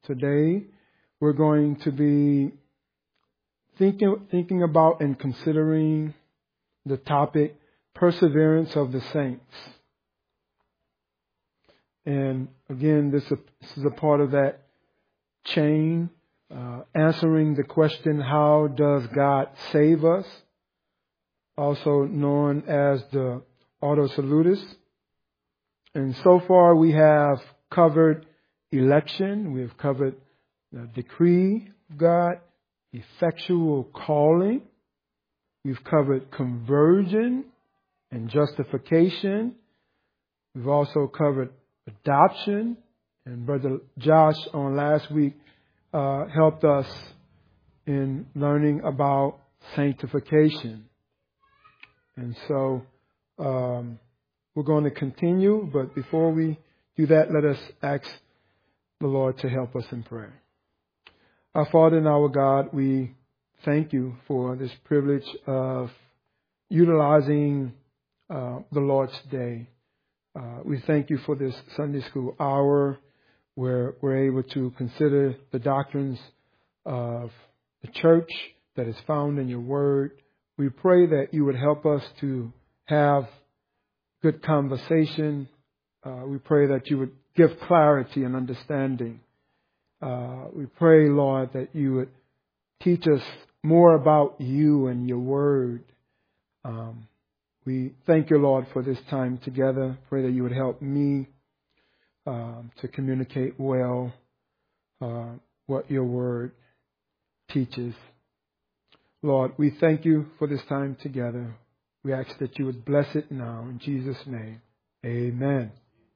Today, we're going to be thinking about and considering the topic, perseverance of the saints. And again, this is a part of that chain, answering the question, how does God save us? Also known as the Ordo Salutis. And so far we have covered election, we have covered the decree of God, effectual calling, we've covered conversion and justification. We've also covered adoption, and Brother Josh on last week helped us in learning about sanctification. And so we're going to continue, but before we do that, let us ask the Lord to help us in prayer. Our Father and our God, we thank you for this privilege of utilizing the Lord's Day. We thank you for this Sunday school hour where we're able to consider the doctrines of the church that is found in your word. We pray that you would help us to have good conversation. We pray that you would give clarity and understanding. We pray, Lord, that you would teach us more about you and your word. We thank you, Lord, for this time together. Pray that you would help me to communicate well what your word teaches. Lord, we thank you for this time together. We ask that you would bless it now. In Jesus' name, amen.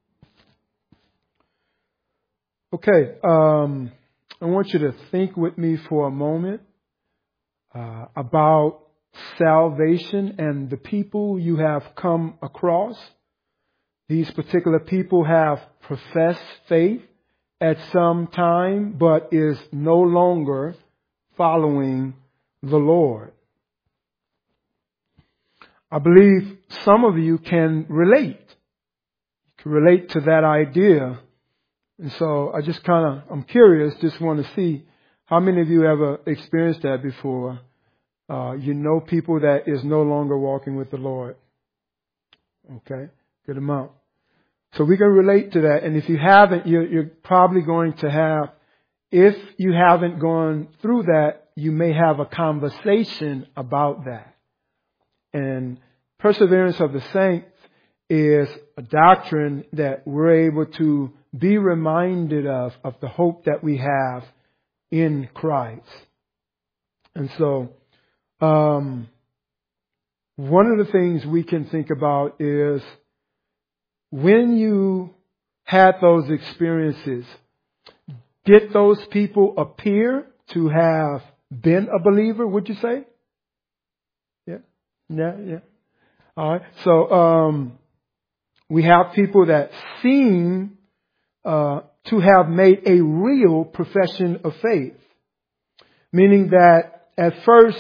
Okay, I want you to think with me for a moment about salvation and the people you have come across. These particular people have professed faith at some time, but is no longer following the Lord. I believe some of you can relate. You can relate to that idea. And so I'm curious, just want to see how many of you ever experienced that before. You know people that is no longer walking with the Lord. Okay, good amount. So we can relate to that. And if you haven't, you're probably going to have, if you haven't gone through that, you may have a conversation about that. And perseverance of the saints is a doctrine that we're able to be reminded of the hope that we have in Christ. And so, one of the things we can think about is when you had those experiences, did those people appear to have been a believer, would you say? Yeah. All right. So, we have people that seem to have made a real profession of faith. Meaning that at first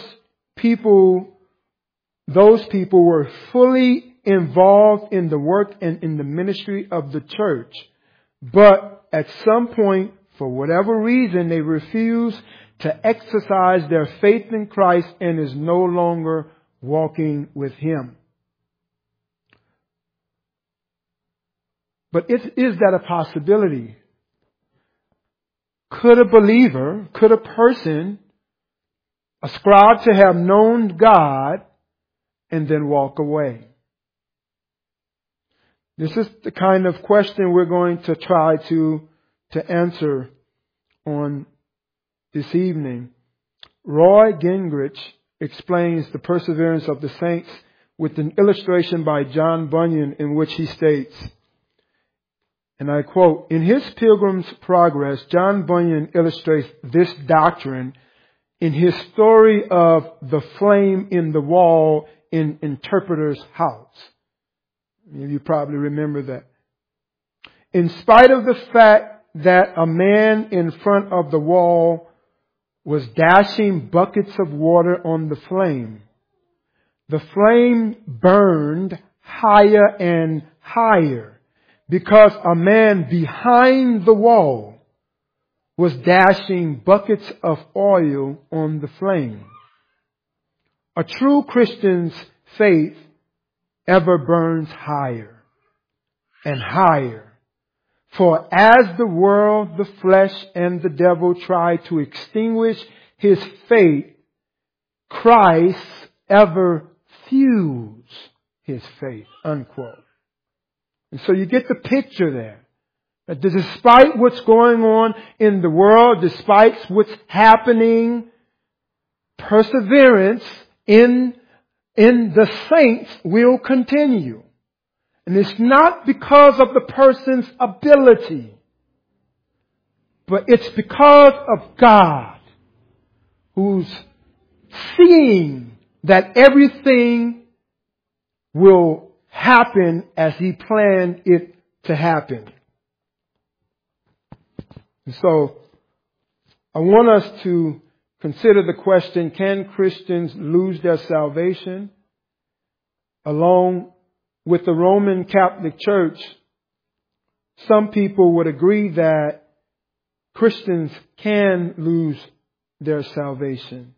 those people were fully involved in the work and in the ministry of the church. But at some point, for whatever reason, they refused to exercise their faith in Christ and is no longer walking with Him. But is that a possibility? Could a person ascribe to have known God and then walk away? This is the kind of question we're going to try to answer on this evening. Roy Gingrich explains the perseverance of the saints with an illustration by John Bunyan in which he states, and I quote, "In his Pilgrim's Progress, John Bunyan illustrates this doctrine in his story of the flame in the wall in Interpreter's House." You probably remember that. In spite of the fact that a man in front of the wall was dashing buckets of water on the flame burned higher and higher because a man behind the wall was dashing buckets of oil on the flame. A true Christian's faith ever burns higher and higher. For as the world, the flesh, and the devil try to extinguish his faith, Christ ever fuels his faith, unquote. And so you get the picture there. That despite what's going on in the world, despite what's happening, perseverance in the saints will continue. And it's not because of the person's ability, but it's because of God, who's seeing that everything will happen as He planned it to happen. And so, I want us to consider the question, can Christians lose their salvation? Along with the Roman Catholic Church, some people would agree that Christians can lose their salvation.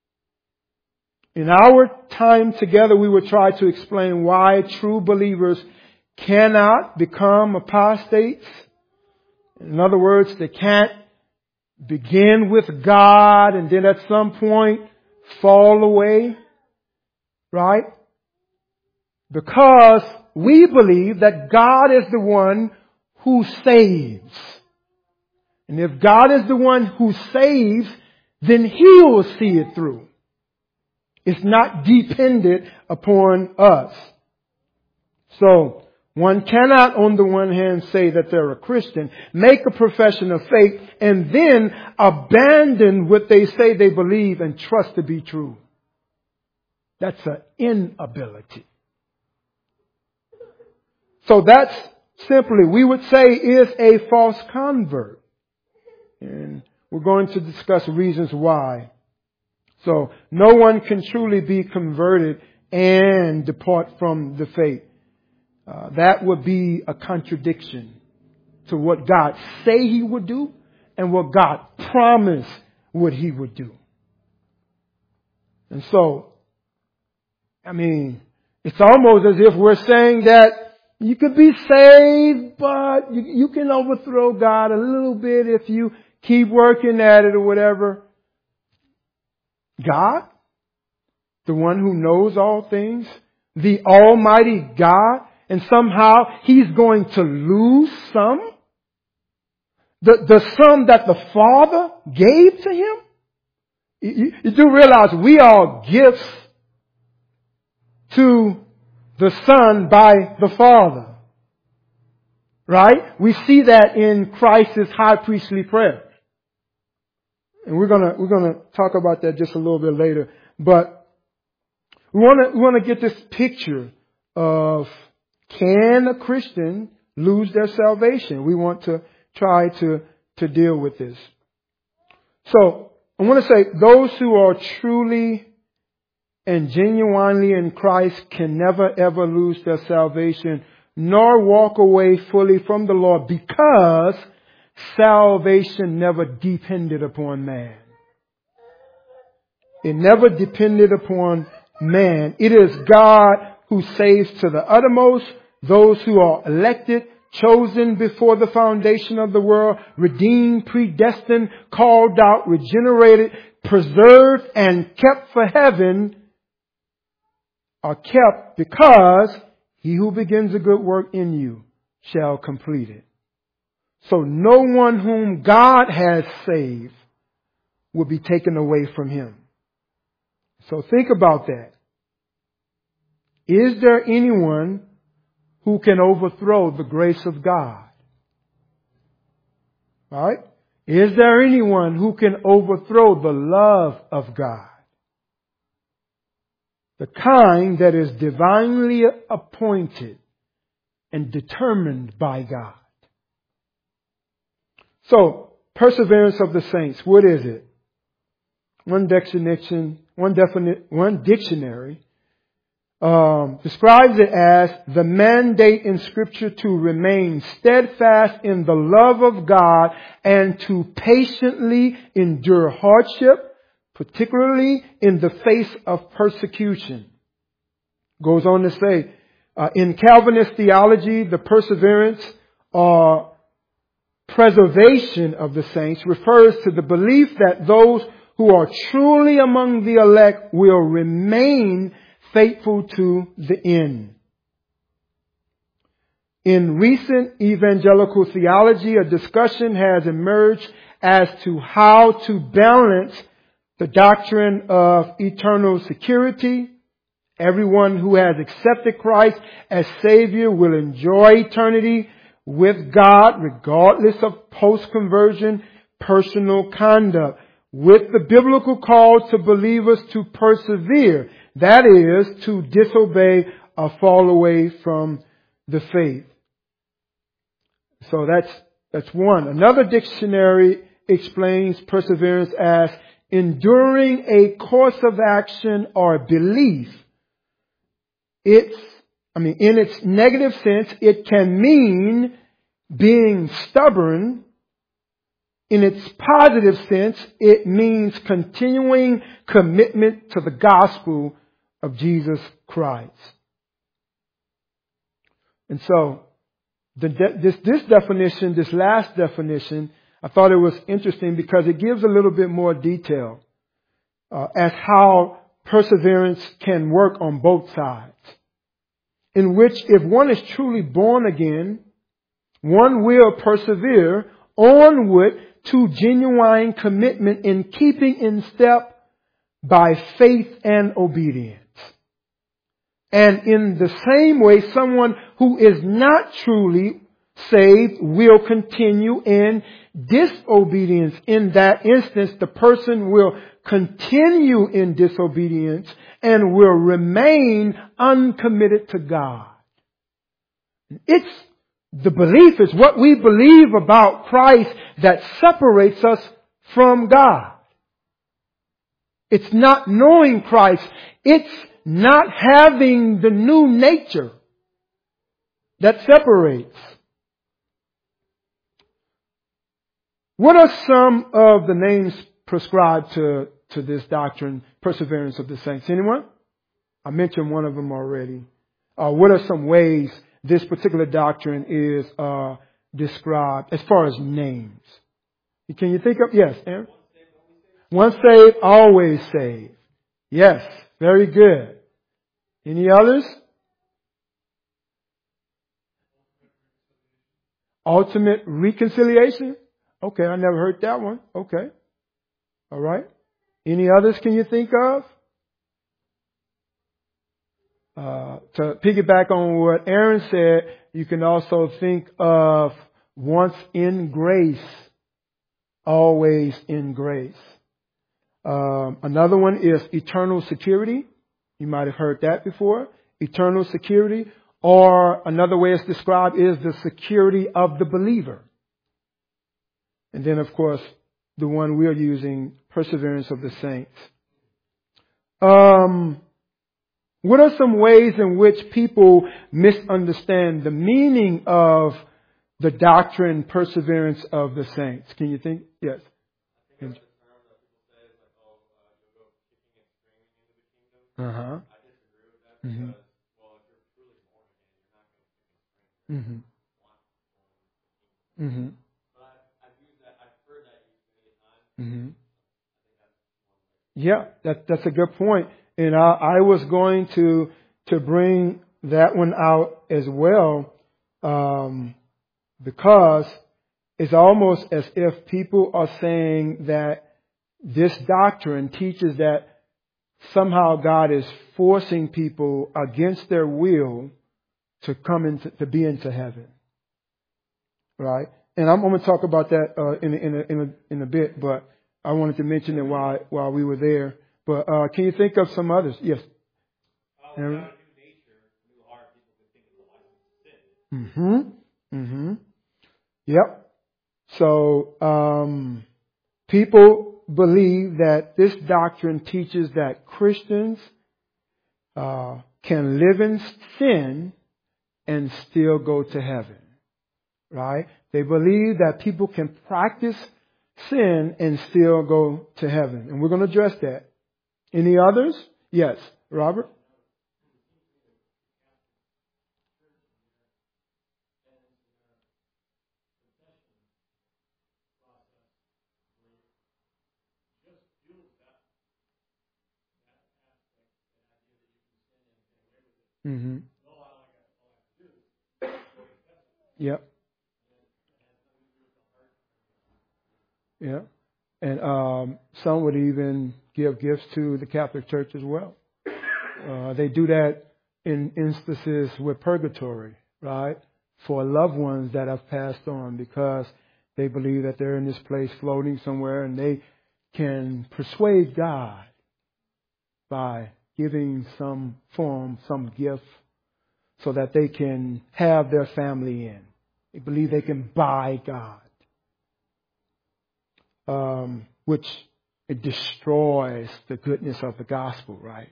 In our time together, we will try to explain why true believers cannot become apostates. In other words, they can't begin with God and then at some point fall away. Right? Because we believe that God is the one who saves. And if God is the one who saves, then He will see it through. It's not dependent upon us. So, one cannot on the one hand say that they're a Christian, make a profession of faith, and then abandon what they say they believe and trust to be true. That's an inability. So that's simply, we would say, is a false convert. And we're going to discuss reasons why. So, no one can truly be converted and depart from the faith. That would be a contradiction to what God say He would do and what God promised what He would do. And so, it's almost as if we're saying that you could be saved, but you can overthrow God a little bit if you keep working at it or whatever. God, the one who knows all things, the Almighty God, and somehow He's going to lose some? The some that the Father gave to Him? You do realize we are gifts to the Son by the Father. Right? We see that in Christ's high priestly prayer. And we're gonna talk about that just a little bit later. But we want to get this picture of, can a Christian lose their salvation? We want to try to deal with this. So, I want to say those who are truly and genuinely in Christ can never ever lose their salvation, nor walk away fully from the Lord, because salvation never depended upon man. It never depended upon man. It is God who saves to the uttermost those who are elected, chosen before the foundation of the world, redeemed, predestined, called out, regenerated, preserved, and kept for heaven, are kept because He who begins a good work in you shall complete it. So no one whom God has saved will be taken away from Him. So think about that. Is there anyone who can overthrow the grace of God? Right? Is there anyone who can overthrow the love of God? The kind that is divinely appointed and determined by God. So, perseverance of the saints, what is it? One dictionary describes it as the mandate in Scripture to remain steadfast in the love of God and to patiently endure hardship, particularly in the face of persecution. Goes on to say, in Calvinist theology, the perseverance or preservation of the saints refers to the belief that those who are truly among the elect will remain faithful to the end. In recent evangelical theology, a discussion has emerged as to how to balance the doctrine of eternal security. Everyone who has accepted Christ as Savior will enjoy eternity with God regardless of post-conversion personal conduct, with the biblical call to believers to persevere, that is, to disobey or fall away from the faith. So that's one. Another dictionary explains perseverance as enduring a course of action or belief. In its negative sense, it can mean being stubborn. In its positive sense, it means continuing commitment to the gospel of Jesus Christ. And so, this definition, this last definition, I thought it was interesting because it gives a little bit more detail as how perseverance can work on both sides. In which, if one is truly born again, one will persevere onward to genuine commitment in keeping in step by faith and obedience. And in the same way, someone who is not truly saved will continue in disobedience. In that instance, the person will continue in disobedience and will remain uncommitted to God. The belief is what we believe about Christ that separates us from God. It's not knowing Christ. It's not having the new nature that separates. What are some of the names prescribed to this doctrine, perseverance of the saints? Anyone? I mentioned one of them already. What are some ways this particular doctrine is described as far as names? Can you think of? Yes, Aaron? Once saved, always saved. Yes, very good. Any others? Ultimate reconciliation? Okay, I never heard that one. Okay. All right. Any others can you think of? To piggyback on what Aaron said, you can also think of once in grace, always in grace. Another one is eternal security. You might have heard that before. Eternal security. Or another way it's described is the security of the believer. And then, of course, the one we are using, perseverance of the saints. What are some ways in which people misunderstand the meaning of the doctrine, perseverance of the saints? Can you think? Yes. Uh-huh. Mm-hmm. Mm-hmm. Mm-hmm. Mm-hmm. Yeah, that's a good point. And I was going to bring that one out as well, because it's almost as if people are saying that this doctrine teaches that somehow God is forcing people against their will to come to be into heaven, right? And I'm going to talk about that in a bit, but I wanted to mention it while we were there. But can you think of some others? Yes. Mm-hmm. Mm-hmm. Yep. So people believe that this doctrine teaches that Christians can live in sin and still go to heaven. Right? They believe that people can practice sin and still go to heaven. And we're going to address that. Any others? Yes. Robert? Mm-hmm. Yep. Yeah. And some would even give gifts to the Catholic Church as well. They do that in instances with purgatory, right? For loved ones that have passed on because they believe that they're in this place floating somewhere and they can persuade God by giving some form, some gift so that they can have their family in. They believe they can buy God. Which it destroys the goodness of the gospel, right?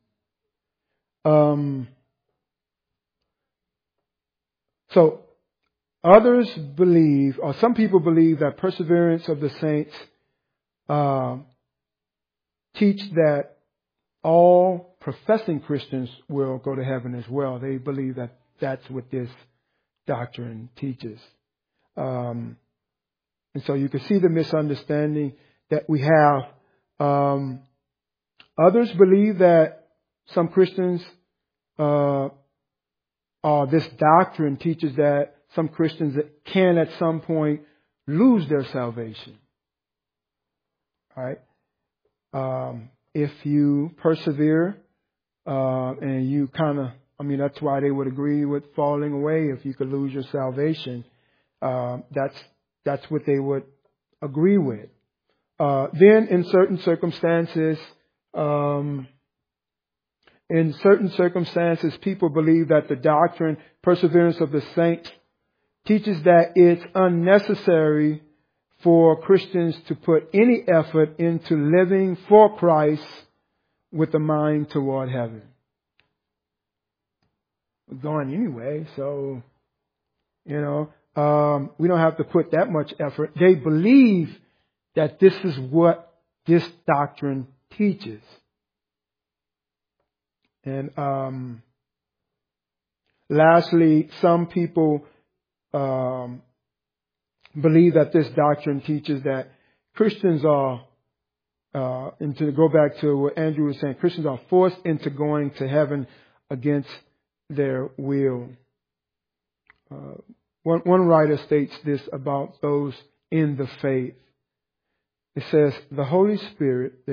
So others believe, or some people believe, that perseverance of the saints teach that all professing Christians will go to heaven as well. They believe that that's what this doctrine teaches. And so you can see the misunderstanding that we have. Others believe that some Christians, or this doctrine teaches that some Christians can at some point lose their salvation. All right? If you persevere, and you that's why they would agree with falling away. If you could lose your salvation, that's what they would agree with. Then in certain circumstances, people believe that the doctrine, perseverance of the saints, teaches that it's unnecessary for Christians to put any effort into living for Christ with a mind toward heaven. We're going anyway, so, we don't have to put that much effort. They believe that this is what this doctrine teaches. And lastly, some people believe that this doctrine teaches that Christians are, and to go back to what Andrew was saying, Christians are forced into going to heaven against their will. One writer states this about those in the faith. It says, the Holy Spirit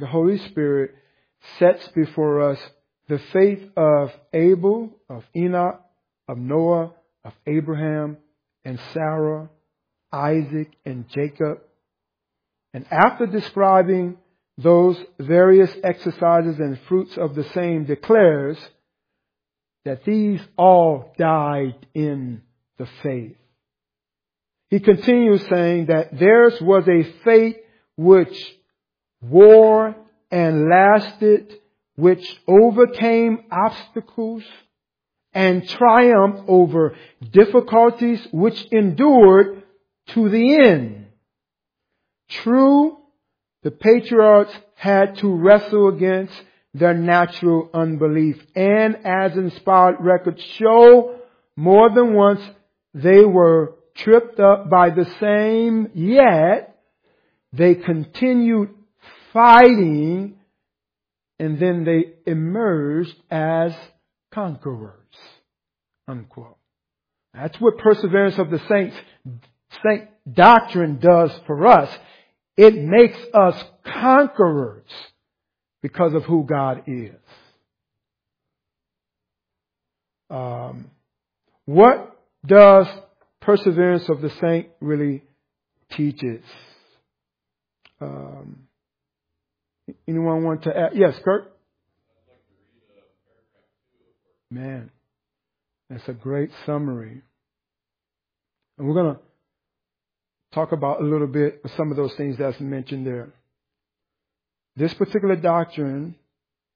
sets before us the faith of Abel, of Enoch, of Noah, of Abraham and Sarah, Isaac and Jacob. And after describing those various exercises and fruits of the same, declares that these all died in the faith. He continues saying that theirs was a faith which wore and lasted, which overcame obstacles and triumphed over difficulties, which endured to the end. True, the patriarchs had to wrestle against their natural unbelief. And as inspired records show, more than once they were tripped up by the same, yet they continued fighting, and then they emerged as conquerors. Unquote. That's what perseverance of the saint doctrine does for us. It makes us conquerors because of who God is. What does perseverance of the saint really teaches? Anyone want to add? Yes, Kurt? Man, that's a great summary. And we're going to talk about a little bit of some of those things that's mentioned there. This particular doctrine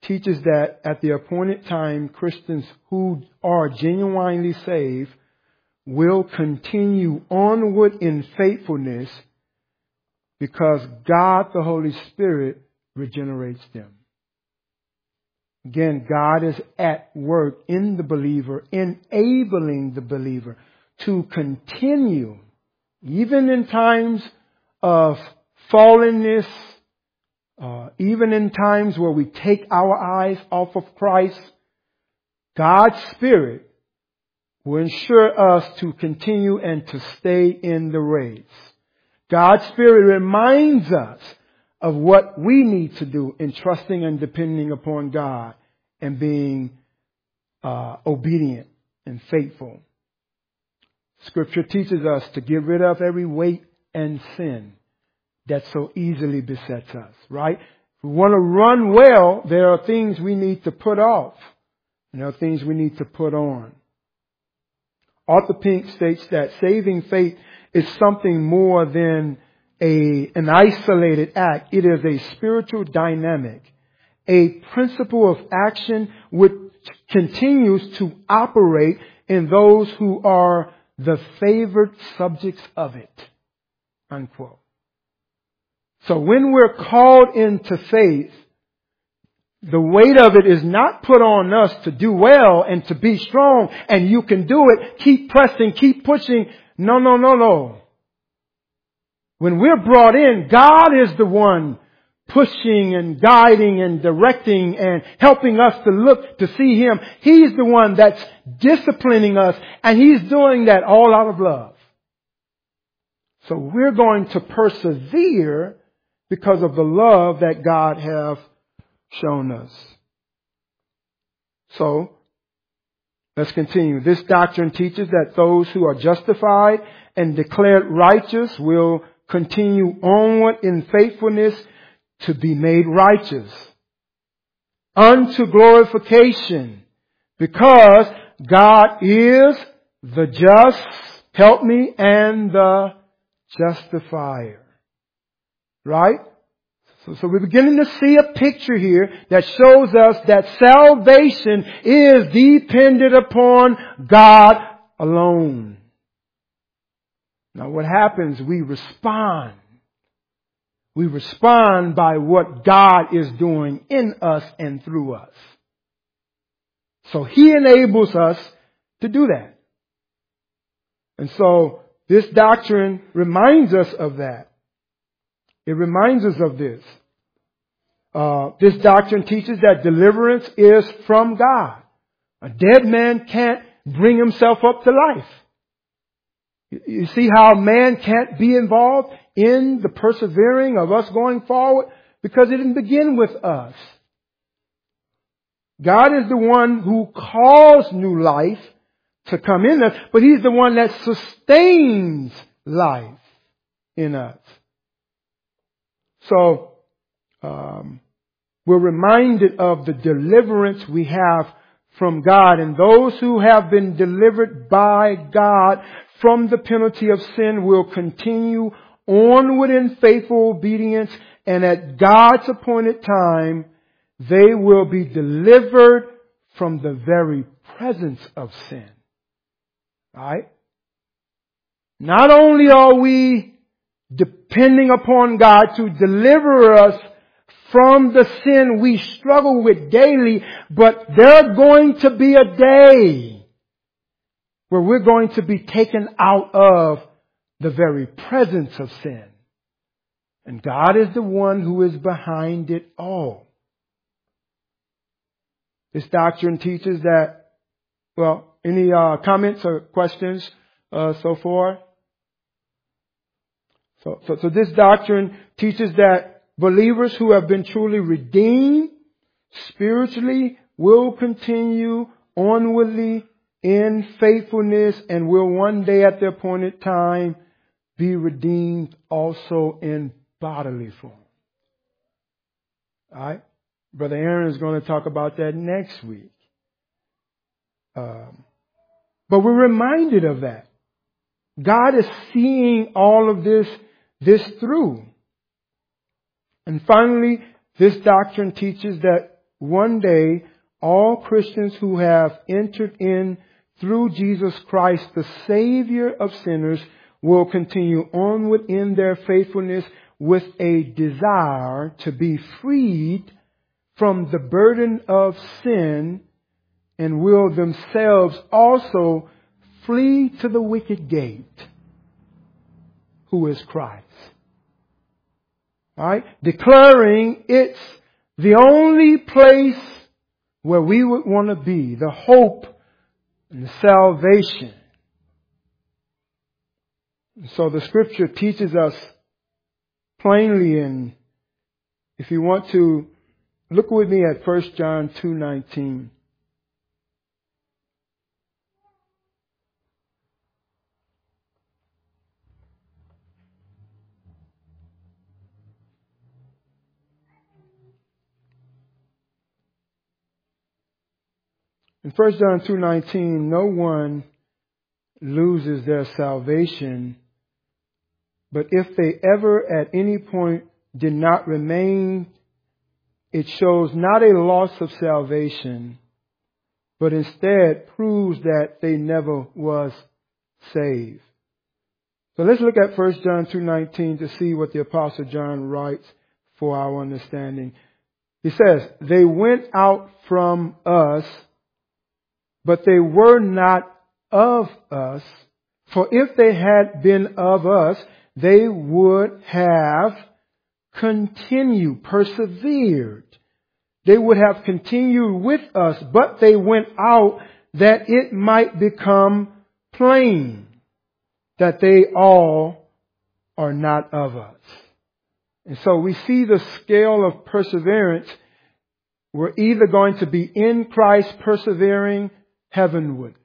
teaches that at the appointed time, Christians who are genuinely saved will continue onward in faithfulness because God, the Holy Spirit, regenerates them. Again, God is at work in the believer, enabling the believer to continue, even in times of fallenness, even in times where we take our eyes off of Christ. God's Spirit will ensure us to continue and to stay in the race. God's Spirit reminds us of what we need to do in trusting and depending upon God and being obedient and faithful. Scripture teaches us to get rid of every weight and sin that so easily besets us, right? If we want to run well, there are things we need to put off, and there are things we need to put on. Arthur Pink states that saving faith is something more than an isolated act. It is a spiritual dynamic, a principle of action which continues to operate in those who are the favored subjects of it. Unquote. So when we're called into faith, the weight of it is not put on us to do well and to be strong and you can do it. Keep pressing, keep pushing. No. When we're brought in, God is the one pushing and guiding and directing and helping us to look to see Him. He's the one that's disciplining us, and He's doing that all out of love. So we're going to persevere because of the love that God has shown us. So, let's continue. This doctrine teaches that those who are justified and declared righteous will continue onward in faithfulness to be made righteous unto glorification, because God is the just, help me, and the justifier. Right? So we're beginning to see a picture here that shows us that salvation is dependent upon God alone. Now what happens? We respond. We respond by what God is doing in us and through us. So He enables us to do that. And so this doctrine reminds us of that. It reminds us of this. This doctrine teaches that deliverance is from God. A dead man can't bring himself up to life. You see how man can't be involved in the persevering of us going forward? Because it didn't begin with us. God is the one who caused new life to come in us, but He's the one that sustains life in us. So, we're reminded of the deliverance we have from God. And those who have been delivered by God from the penalty of sin will continue onward in faithful obedience. And at God's appointed time, they will be delivered from the very presence of sin. Right? Not only are we depending upon God to deliver us from the sin we struggle with daily, but there's going to be a day where we're going to be taken out of the very presence of sin. And God is the one who is behind it all. This doctrine teaches that, well, any comments or questions so far? So this doctrine teaches that believers who have been truly redeemed spiritually will continue onwardly in faithfulness and will one day at the appointed time be redeemed also in bodily form. All right? Brother Aaron is going to talk about that next week. But we're reminded of that. God is seeing all of this through. And finally, this doctrine teaches that one day all Christians who have entered in through Jesus Christ, the Savior of sinners, will continue onward in their faithfulness with a desire to be freed from the burden of sin, and will themselves also flee to the wicket gate, who is Christ. All right? Declaring it's the only place where we would want to be, the hope and the salvation. And so the scripture teaches us plainly, and if you want to, look with me at 1 John 2:19. In 1 John 2:19, no one loses their salvation, but if they ever at any point did not remain, it shows not a loss of salvation, but instead proves that they never was saved. So let's look at 1 John 2:19 to see what the Apostle John writes for our understanding. He says, they went out from us, but they were not of us. For if they had been of us, they would have continued, persevered. They would have continued with us, but they went out that it might become plain that they all are not of us. And so we see the scale of perseverance. We're either going to be in Christ persevering heavenward,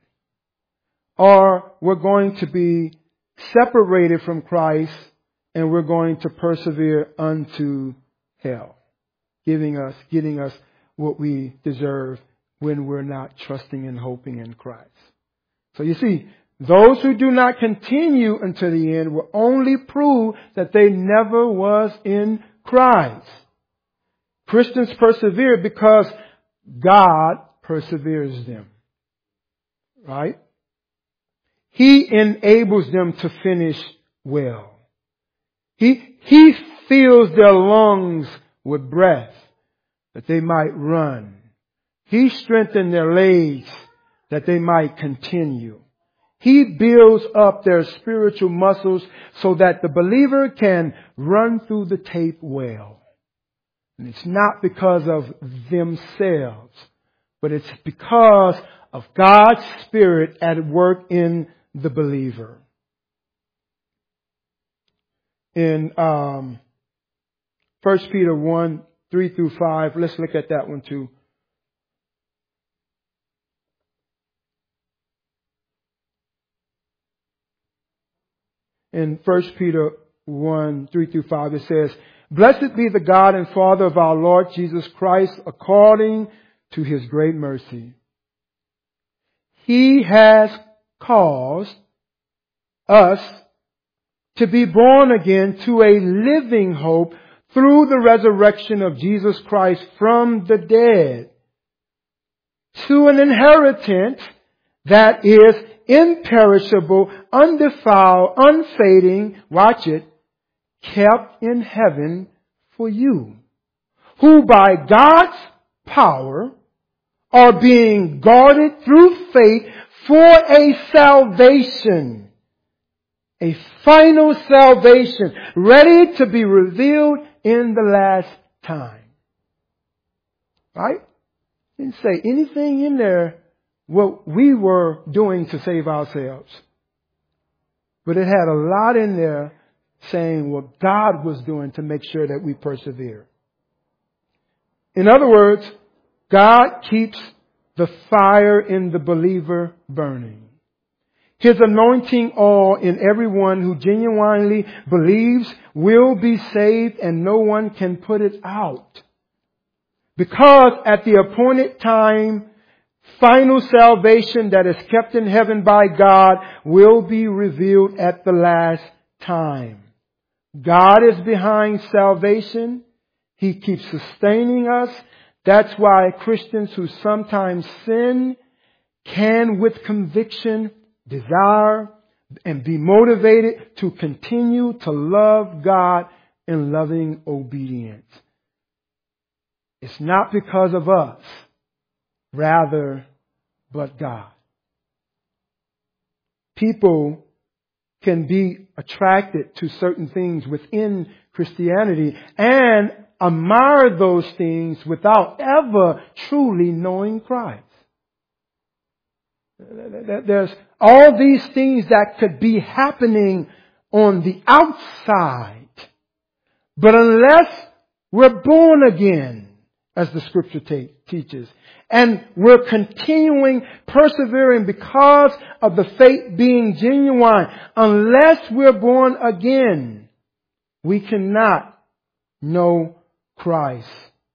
or we're going to be separated from Christ and we're going to persevere unto hell, getting us what we deserve when we're not trusting and hoping in Christ. So you see, those who do not continue until the end will only prove that they never was in Christ. Christians persevere because God perseveres them. Right? He enables them to finish well. He fills their lungs with breath that they might run. He strengthens their legs that they might continue. He builds up their spiritual muscles so that the believer can run through the tape well. And it's not because of themselves, but it's because of God's Spirit at work in the believer. In 1 Peter 1:3-5, let's look at that one too. In 1 Peter 1:3-5, it says, "Blessed be the God and Father of our Lord Jesus Christ, according to His great mercy. He has caused us to be born again to a living hope through the resurrection of Jesus Christ from the dead, to an inheritance that is imperishable, undefiled, unfading," watch it, "kept in heaven for you, who by God's power are being guarded through faith for a salvation, a final salvation, ready to be revealed in the last time." Right? Didn't say anything in there what we were doing to save ourselves. But it had a lot in there saying what God was doing to make sure that we persevere. In other words, God keeps the fire in the believer burning. His anointing oil in everyone who genuinely believes will be saved, and no one can put it out. Because at the appointed time, final salvation that is kept in heaven by God will be revealed at the last time. God is behind salvation. He keeps sustaining us That's why Christians who sometimes sin can with conviction desire and be motivated to continue to love God in loving obedience. It's not because of us, rather, but God. People can be attracted to certain things within Christianity and admire those things without ever truly knowing Christ. There's all these things that could be happening on the outside. But unless we're born again, as the scripture teaches, and we're continuing, persevering because of the faith being genuine, unless we're born again, we cannot know Christ.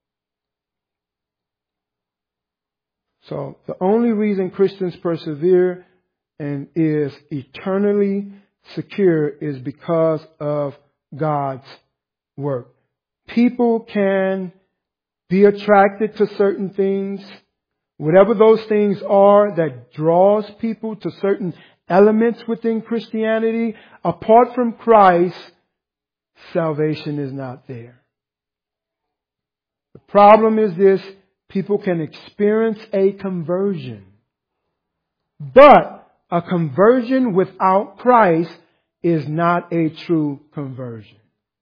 So the only reason Christians persevere and is eternally secure is because of God's work. People can be attracted to certain things, whatever those things are that draws people to certain elements within Christianity. Apart from Christ, salvation is not there. The problem is this: people can experience a conversion, but a conversion without Christ is not a true conversion.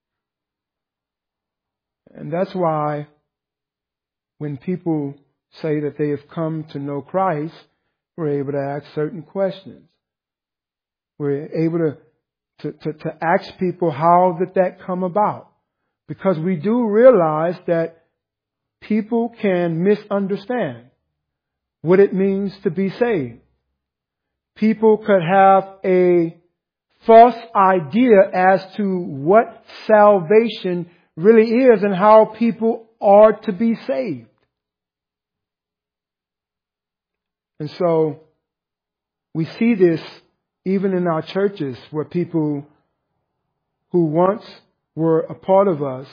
And that's why when people say that they have come to know Christ, we're able to ask certain questions. We're able to ask people how did that come about? Because we do realize that people can misunderstand what it means to be saved. People could have a false idea as to what salvation really is and how people are to be saved. And so we see this even in our churches, where people who once were a part of us,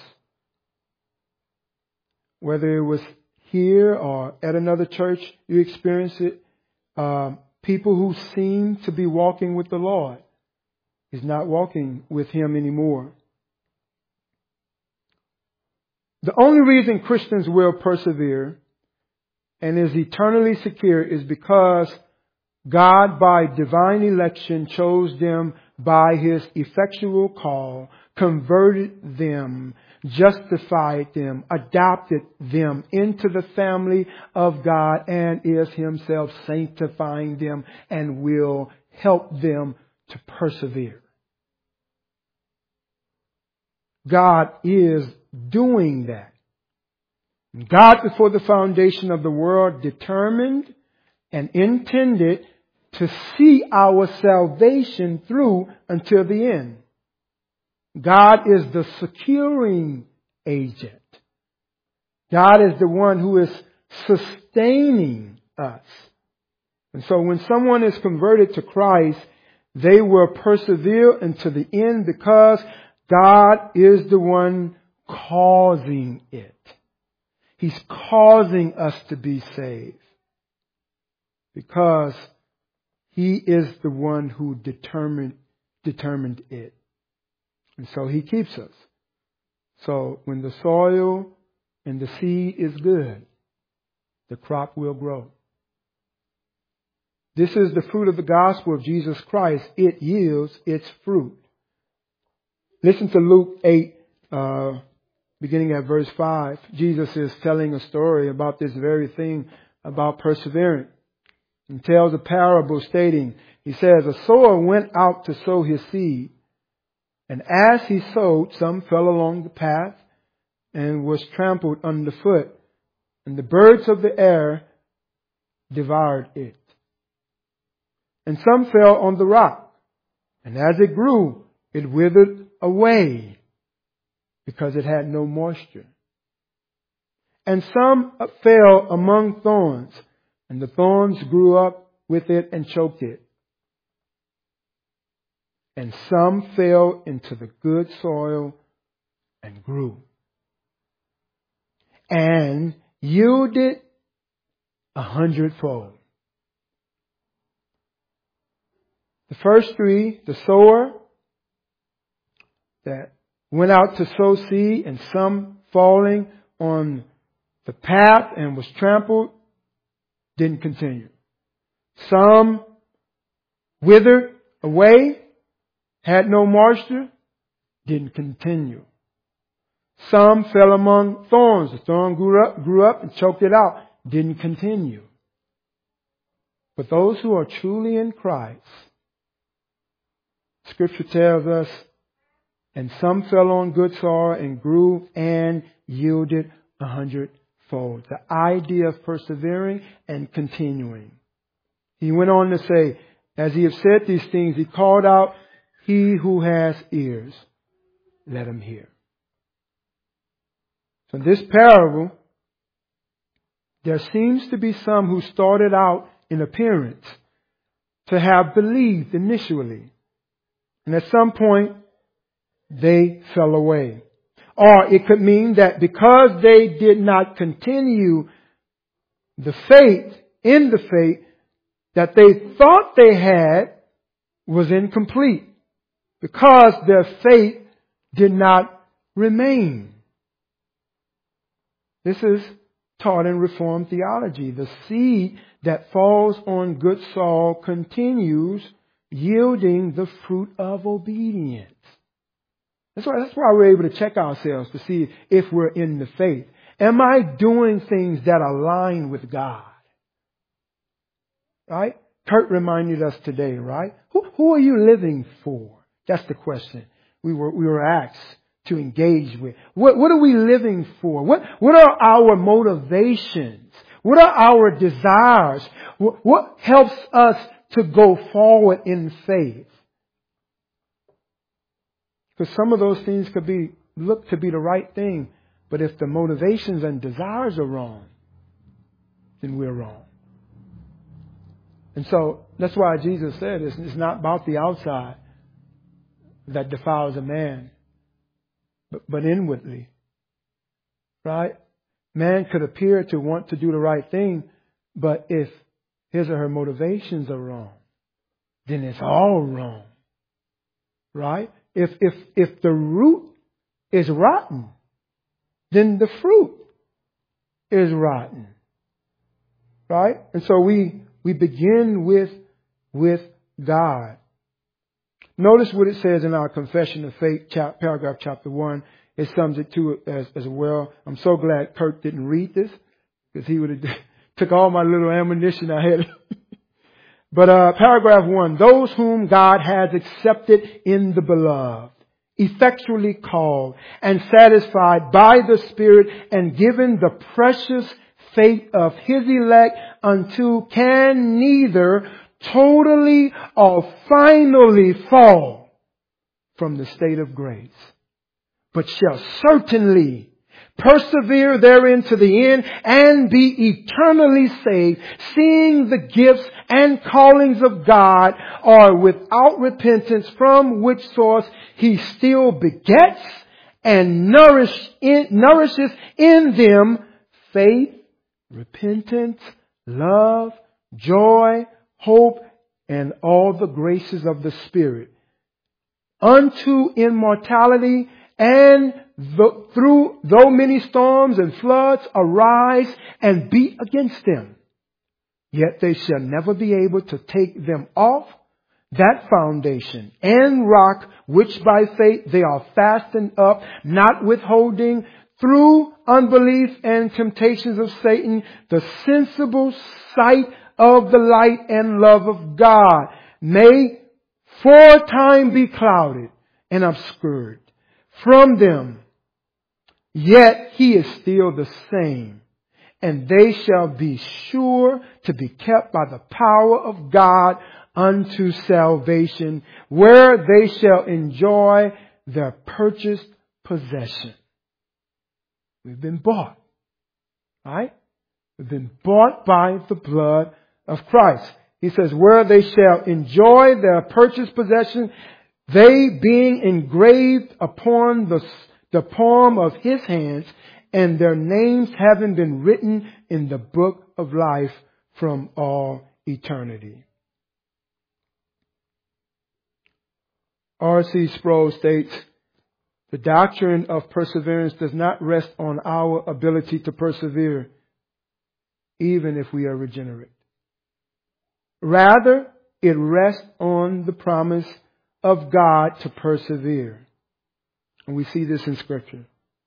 whether it was here or at another church, you experience it. People who seem to be walking with the Lord is not walking with Him anymore. The only reason Christians will persevere and is eternally secure is because God, by divine election, chose them by His effectual call, converted them, justified them, adopted them into the family of God, and is Himself sanctifying them and will help them to persevere. God is doing that. God, before the foundation of the world, determined and intended to see our salvation through until the end. God is the securing agent. God is the one who is sustaining us. And so when someone is converted to Christ, they will persevere until the end because God is the one causing it. He's causing us to be saved because He is the one who determined it. And so He keeps us. So when the soil and the seed is good, the crop will grow. This is the fruit of the gospel of Jesus Christ. It yields its fruit. Listen to Luke 8, beginning at verse 5. Jesus is telling a story about this very thing, about perseverance. And tells a parable stating, he says, a sower went out to sow his seed. And as he sowed, some fell along the path and was trampled underfoot. And the birds of the air devoured it. And some fell on the rock. And as it grew, it withered away because it had no moisture. And some fell among thorns. And the thorns grew up with it and choked it. And some fell into the good soil and grew. And yielded 100-fold. The first three, the sower that went out to sow seed and some falling on the path and was trampled, didn't continue. Some withered away, had no moisture, didn't continue. Some fell among thorns. The thorn grew up and choked it out, didn't continue. But those who are truly in Christ, Scripture tells us, and some fell on good soil and grew and yielded 100-fold. The idea of persevering and continuing. He went on to say, as he had said these things, he called out, "He who has ears, let him hear." So in this parable, there seems to be some who started out in appearance to have believed initially. And at some point, they fell away. Or it could mean that because they did not continue the faith, that they thought they had was incomplete. Because their faith did not remain. This is taught in Reformed theology. The seed that falls on good soil continues yielding the fruit of obedience. That's why we're able to check ourselves to see if we're in the faith. Am I doing things that align with God? Right? Kurt reminded us today, right? Who are you living for? That's the question we were asked to engage with. What are we living for? What are our motivations? What are our desires? What helps us to go forward in faith? Because some of those things could look to be the right thing, but if the motivations and desires are wrong, then we're wrong. And so that's why Jesus said it's not about the outside that defiles a man, but inwardly. Right? Man could appear to want to do the right thing, but if his or her motivations are wrong, then it's all wrong. Right? If the root is rotten, then the fruit is rotten. Right? And so we begin with God. Notice what it says in our Confession of Faith, paragraph chapter 1. It sums it to as well. I'm so glad Kirk didn't read this, because he would have took all my little ammunition I had. But paragraph 1, those whom God has accepted in the beloved, effectually called and satisfied by the Spirit and given the precious faith of His elect unto can neither totally or finally fall from the state of grace, but shall certainly persevere therein to the end and be eternally saved, seeing the gifts and callings of God are without repentance, from which source He still begets and nourishes in them faith, repentance, love, joy, hope, and all the graces of the Spirit, unto immortality, and though many storms and floods arise and beat against them, yet they shall never be able to take them off that foundation and rock which by faith they are fastened up, not withholding through unbelief and temptations of Satan the sensible sight of the light and love of God, may for time be clouded and obscured from them. Yet He is still the same, and they shall be sure to be kept by the power of God unto salvation, where they shall enjoy their purchased possession. We've been bought, right? We've been bought by the blood of Christ. He says, where they shall enjoy their purchased possession, they being engraved upon the palm of His hands, and their names having been written in the book of life from all eternity. R.C. Sproul states, the doctrine of perseverance does not rest on our ability to persevere, even if we are regenerate. Rather, it rests on the promise of God to persevere. And we see this in Scripture.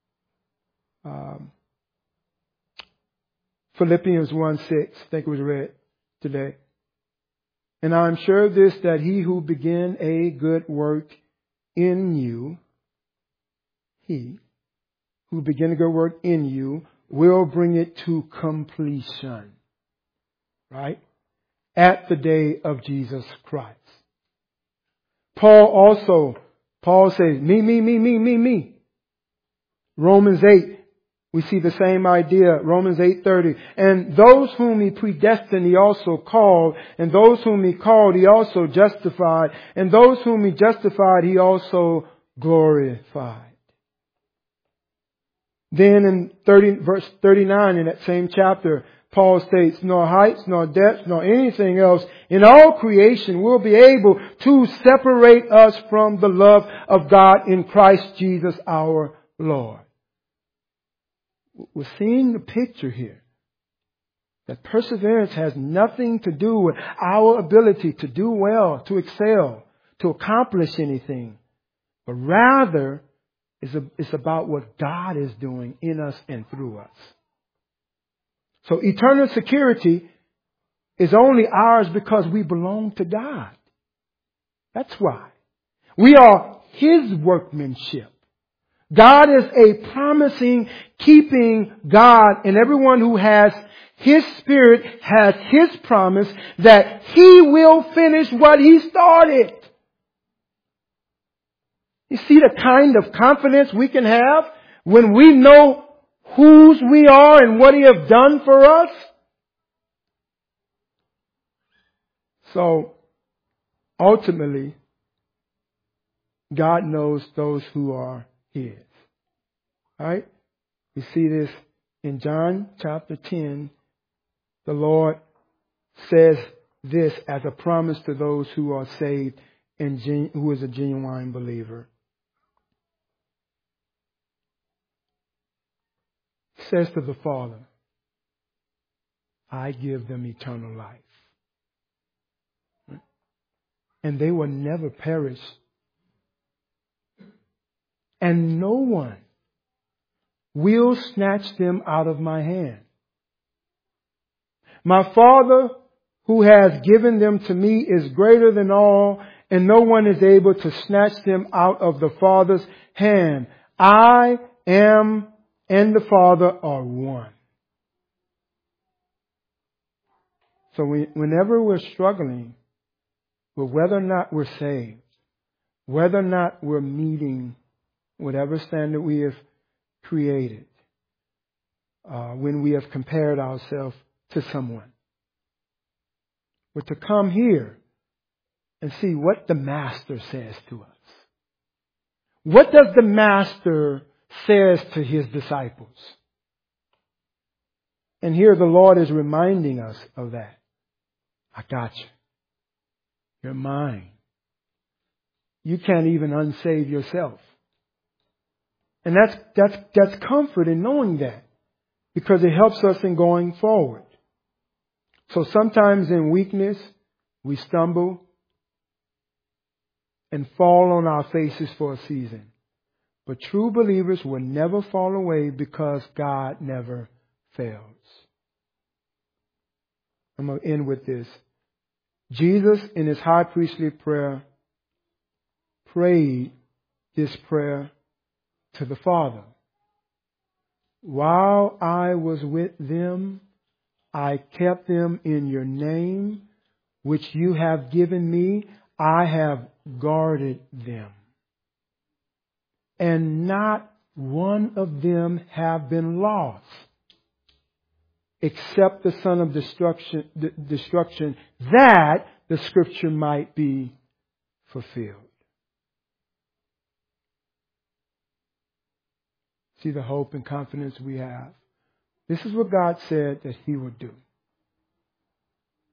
Philippians 1:6, I think it was read today. And I'm sure of this, that he who began a good work in you, he who began a good work in you, will bring it to completion. Right? At the day of Jesus Christ. Paul says, me. Romans 8, we see the same idea. Romans 8:30. And those whom he predestined, he also called. And those whom he called, he also justified. And those whom he justified, he also glorified. Then in verse 39 in that same chapter, Paul states, nor heights, nor depths, nor anything else in all creation will be able to separate us from the love of God in Christ Jesus our Lord. We're seeing the picture here that perseverance has nothing to do with our ability to do well, to excel, to accomplish anything, but rather it's about what God is doing in us and through us. So eternal security is only ours because we belong to God. That's why. We are His workmanship. God is a promising, keeping God, and everyone who has His Spirit has His promise that He will finish what He started. You see the kind of confidence we can have when we know whose we are and what He has done for us? So, ultimately, God knows those who are His. Right? We see this in John chapter 10. The Lord says this as a promise to those who are saved and who is a genuine believer. He says to the Father, I give them eternal life. And they will never perish. And no one will snatch them out of my hand. My Father who has given them to me is greater than all, and no one is able to snatch them out of the Father's hand. I am and the Father are one. So whenever we're struggling with whether or not we're saved, whether or not we're meeting whatever standard we have created, when we have compared ourselves to someone, but to come here and see what the Master says to us. What does the Master says to His disciples? And here the Lord is reminding us of that. I got you. You're mine. You can't even unsave yourself. And that's comfort in knowing that, because it helps us in going forward. So sometimes in weakness, we stumble and fall on our faces for a season. But true believers will never fall away because God never fails. I'm going to end with this. Jesus, in His high priestly prayer, prayed this prayer to the Father. While I was with them, I kept them in your name, which you have given me. I have guarded them. And not one of them have been lost, except the son of destruction, that the Scripture might be fulfilled. See the hope and confidence we have. This is what God said that He would do.